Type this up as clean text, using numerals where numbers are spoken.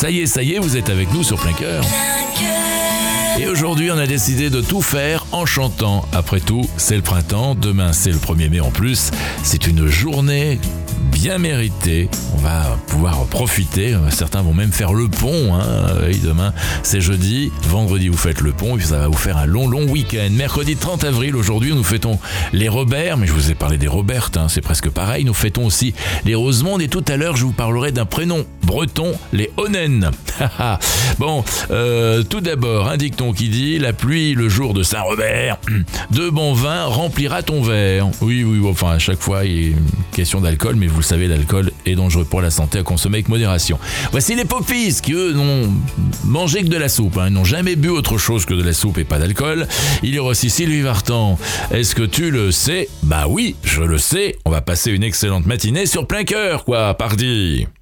Ça y est, vous êtes avec nous sur Plein Cœur. Et aujourd'hui, on a décidé de tout faire en chantant. Après tout, c'est le printemps, demain c'est le 1er mai en plus. C'est une journée bien méritée. On va pouvoir profiter. Certains vont même faire le pont. Et demain, c'est jeudi. Vendredi, vous faites le pont. Et puis ça va vous faire un long week-end. Mercredi 30 avril, aujourd'hui, nous fêtons les Robert. Mais je vous ai parlé des Robertes, c'est presque pareil. Nous fêtons aussi les Rosemonde. Et tout à l'heure, je vous parlerai d'un prénom breton, les Onnen. Bon, tout d'abord, un dicton qui dit « La pluie le jour de Saint-Robert, de bon vin remplira ton verre ». Oui, enfin, à chaque fois, il est question d'alcool, mais vous le savez, l'alcool est dangereux pour la santé à consommer avec modération. Voici les Poppies, qui eux n'ont mangé que de la soupe, ils n'ont jamais bu autre chose que de la soupe et pas d'alcool. Il y aura aussi Sylvie Vartan. Est-ce que tu le sais ? Bah oui, je le sais. On va passer une excellente matinée sur Plein Cœur, pardi.